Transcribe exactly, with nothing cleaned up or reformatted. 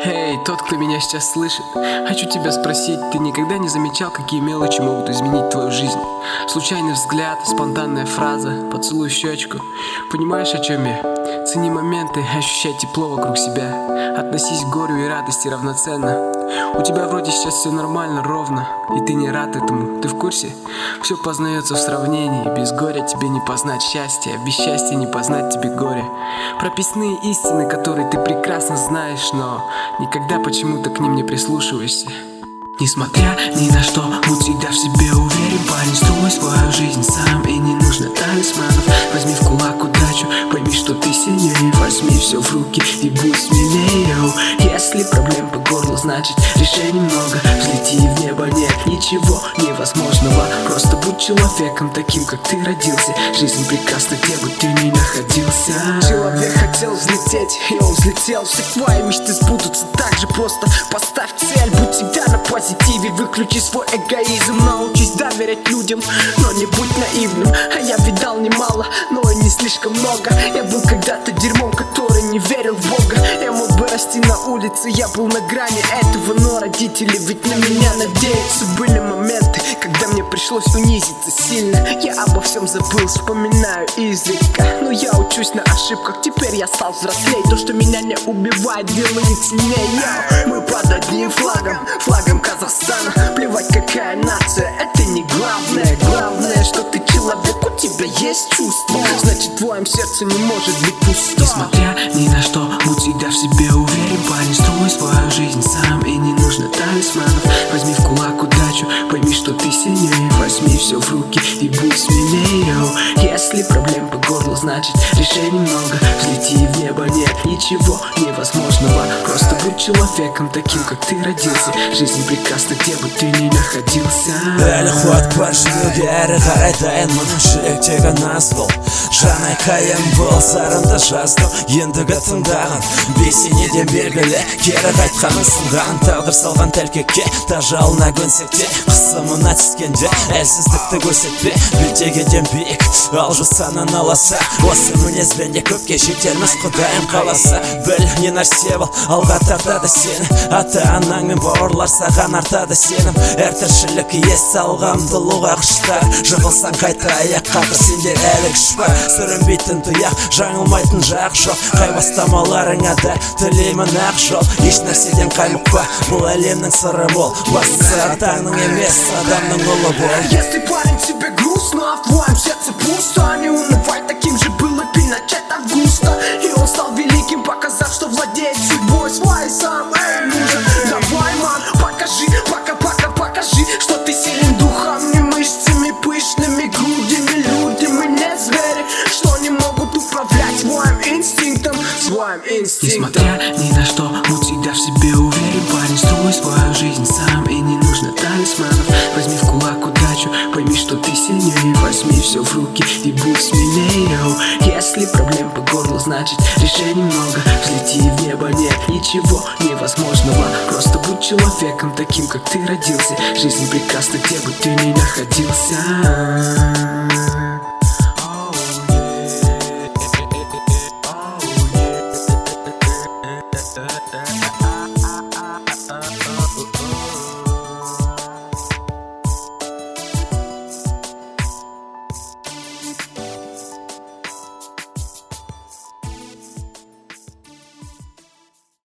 Эй, тот, кто меня сейчас слышит, хочу тебя спросить, ты никогда не замечал, какие мелочи могут изменить твою жизнь? Случайный взгляд, спонтанная фраза, поцелуй в щечку. Понимаешь, о чем я? Цени моменты, ощущай тепло вокруг себя. Относись к горю и радости равноценно. У тебя вроде сейчас все нормально, ровно, и ты не рад этому, ты в курсе? Все познается в сравнении, без горя тебе не познать счастья, без счастья не познать тебе горе. Прописные истины, которые ты прекрасно знаешь, но никогда почему-то к ним не прислушиваешься. Несмотря ни на что, будь всегда в себе уверен, парень, строй свою жизнь сам, и не нужно талисманов. Возьми в кулак удачу, пойми, что ты сильнее. Возьми все в руки и будь смелее. Если проблем по горлу, значит решений много. Взлети в небо, нет ничего невозможного. Просто будь человеком таким, как ты родился. Жизнь прекрасна, где бы ты ни находился. Человек хотел взлететь, и он взлетел. Все твои мечты сбудутся так же просто. Поставь цель, будь всегда на позитиве, выключи свой эгоизм. Научись доверять людям, но не будь наивным. А я видал немало, но и не слишком много. Я был когда-то дерьмом, который не верил в Бога. Я мог бы расти на улице, я был на грани этого, но родители ведь на меня надеются. Были моменты, когда мне пришлось унизиться сильно. Я обо всем забыл, вспоминаю изредка. Но я учусь на ошибках, теперь я стал взрослей. То, что меня не убивает, делает сильнее. Мы под одним флагом, флагом Казахстана. Плевать, какая нация, это не главное. Главное, что ты человек, у тебя есть чувство. Значит, в твоем сердце не может быть пусто. Несмотря ни на что, будь всегда в себе уверен, парень, строй свою жизнь сам, и не нужно талисманов. Возьми в кулак удачу, пойми, что ты сильнее. Возьми все в руки и будь смелее. Если проблем по горлу, значит решений много. Взлети в небо, нет ничего невозможного. Просто будь человеком таким, как ты родился. Жизнь прекрасна, где бы ты ни находился. Әлі қуат бар жүруге, әрі қарай дайынмын. Жүректегі наз бол, жан айқайым бол. Сарымды жаздым, ендігі тыңдағын бесенеден белгілі, кері қайтқаның сынған. Тағдыр салған тәлкекке, тажалына көнсек те, қысымына түскенде әлсіздікті көрсетпе. Бетегеден биік, ал жусанын аласа. Осы мінезбен де көпке жетерміз, Құдайым қаласа. Біл, не нәрсе бол, алға тартады сені. Ата-анаңмен бауырлар саған артады сенім. Әр тіршілік ес салған дылуға құштар. Жығылсаң қайта аяққа тұр, сендер әлі күш бар. Сүрінбейтін тұяқ, жаңылмайтын жақ жоқ. Қай бастамаларыңа да тілеймін ақ жол. Еш нәрседен қаймықпа, бұл әлемнің сыры бол. Бастысы атаңның емес, адамның ұлы бол. Если парень тебе грустно, а в твоем сердце пусто, не унывай, таким же было пить начать Августа. И он стал великим, показав, что владеет судьбой своей сам. Эй, нужен, давай, ман, покажи, пока-пока покажи, что ты силен духом, не мышцами, пышными грудями. Люди, мы не звери, что не могут управлять своим инстинктом, своим инстинктом. Несмотря ни на что, будь всегда в себе уверен, парень, строй свою жизнь сам, и не нужно талисманов. Возьми в кулак удачу, пойми, что ты сильнее. Возьми все в руки и будь смелее. Если проблем по горлу, значит решений много. Взлети в небо, нет ничего невозможного. Просто будь человеком таким, как ты родился. Жизнь прекрасна, где бы ты ни находился.